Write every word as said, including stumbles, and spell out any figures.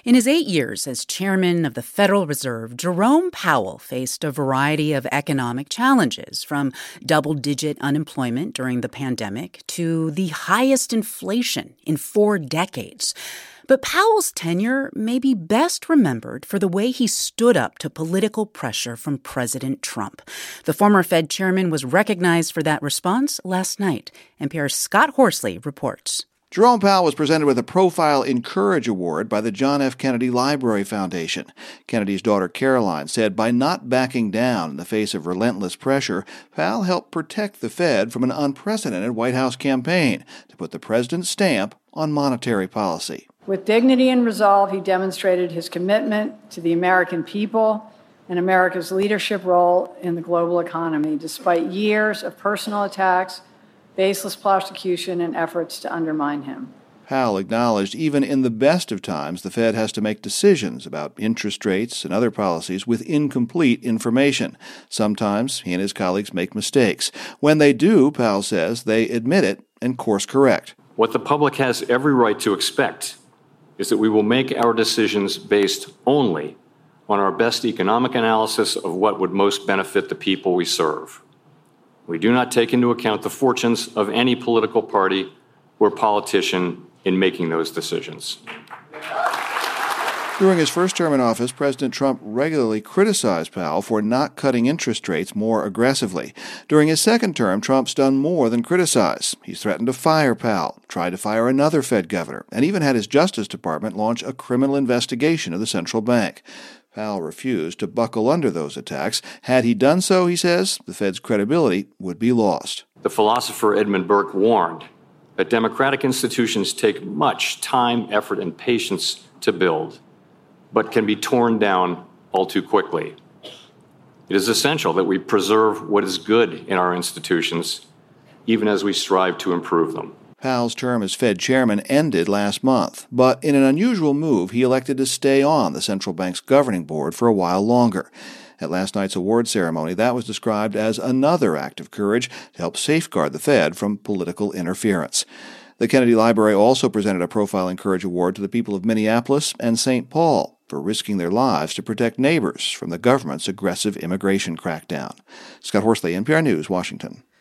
In his eight years as chairman of the Federal Reserve, Jerome Powell faced a variety of economic challenges, from double-digit unemployment during the pandemic to the highest inflation in four decades. But Powell's tenure may be best remembered for the way he stood up to political pressure from President Trump. The former Fed chairman was recognized for that response last night. N P R's Scott Horsley reports. Jerome Powell was presented with a Profile in Courage Award by the John F. Kennedy Library Foundation. Kennedy's daughter Caroline said by not backing down in the face of relentless pressure, Powell helped protect the Fed from an unprecedented White House campaign to put the president's stamp on monetary policy. With dignity and resolve, he demonstrated his commitment to the American people and America's leadership role in the global economy, despite years of personal attacks, baseless prosecution, and efforts to undermine him. Powell acknowledged even in the best of times, the Fed has to make decisions about interest rates and other policies with incomplete information. Sometimes he and his colleagues make mistakes. When they do, Powell says, they admit it and course correct. What the public has every right to expect is that we will make our decisions based only on our best economic analysis of what would most benefit the people we serve. We do not take into account the fortunes of any political party or politician in making those decisions. During his first term in office, President Trump regularly criticized Powell for not cutting interest rates more aggressively. During his second term, Trump's done more than criticize. He's threatened to fire Powell, tried to fire another Fed governor, and even had his Justice Department launch a criminal investigation of the central bank. Powell refused to buckle under those attacks. Had he done so, he says, the Fed's credibility would be lost. The philosopher Edmund Burke warned that democratic institutions take much time, effort, and patience to build, but can be torn down all too quickly. It is essential that we preserve what is good in our institutions, even as we strive to improve them. Powell's term as Fed chairman ended last month, but in an unusual move, he elected to stay on the central bank's governing board for a while longer. At last night's award ceremony, that was described as another act of courage to help safeguard the Fed from political interference. The Kennedy Library also presented a Profile in Courage Award to the people of Minneapolis and Saint Paul for risking their lives to protect neighbors from the government's aggressive immigration crackdown. Scott Horsley, N P R News, Washington.